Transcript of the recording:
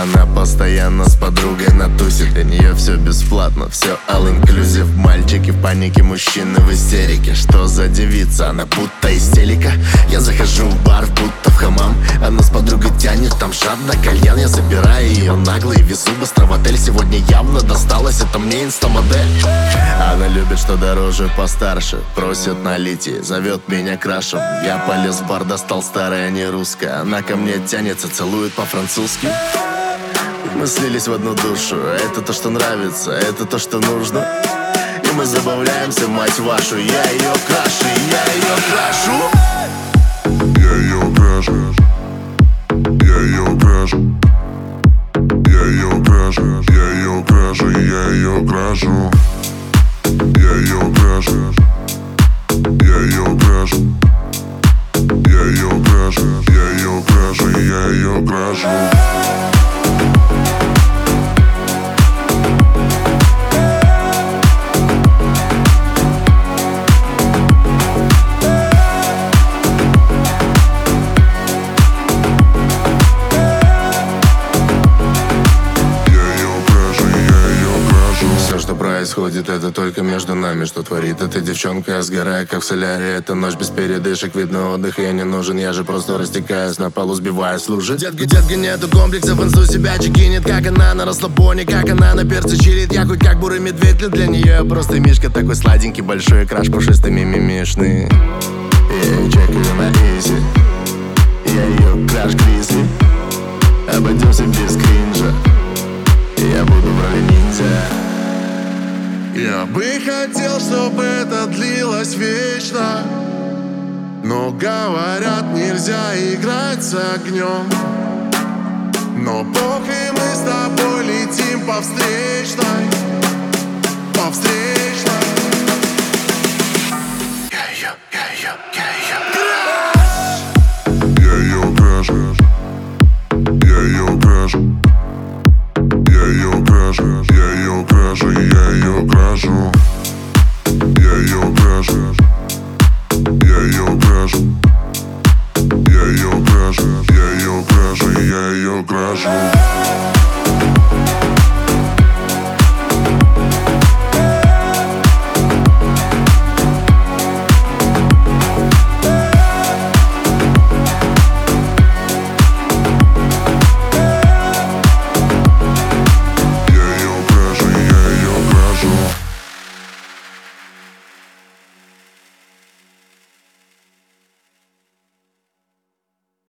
Она постоянно с подругой на тусе. Для нее все бесплатно, все all-inclusive. Мальчики в панике, мужчины в истерике. Что за девица, она будто истерика. Я захожу в бар, будто в хамам. Она с подругой тянет, там жадно кальян. Я забираю ее нагло и везу быстро в отель. Сегодня явно досталось, это мне инстамодель. Она любит, что дороже, постарше. Просит налить и зовет меня крашем. Я полез в бар, достал старое, не русское. Она ко мне тянется, целует по-французски. Мы слились в одну душу. Это то, что нравится, это то, что нужно. И мы забавляемся, мать вашу. Я ее крашу, я ее крашу. Я ее крашу. Я ее крашу. Я ее крашу. Я ее крашу. Я ее крашу. Я ее крашу. Я ее крашу. Я ее крашу. Я ее крашу. Я ее крашу. Происходит это только между нами. Что творит эта девчонка, я сгораю как в соляре. Это ночь без передышек, видно отдых я не нужен. Я же просто растекаюсь на полу, сбиваясь лужи. Детка, нету комплексов, инсту себя чекинет. Как она на расслабоне, как она на перце чилит. Я хоть как бурый медведь, для нее я просто мишка. Такой сладенький, большой краш, пушистыми мимишный. Я ее чекаю на изи. Я ее краш гризли. Обойдемся без кринжа. Я буду в роли ниндзя. Я бы хотел, чтобы это длилось вечно, но говорят, нельзя играть с огнем. Но бог, и мы с тобой летим по встречной, по встречной.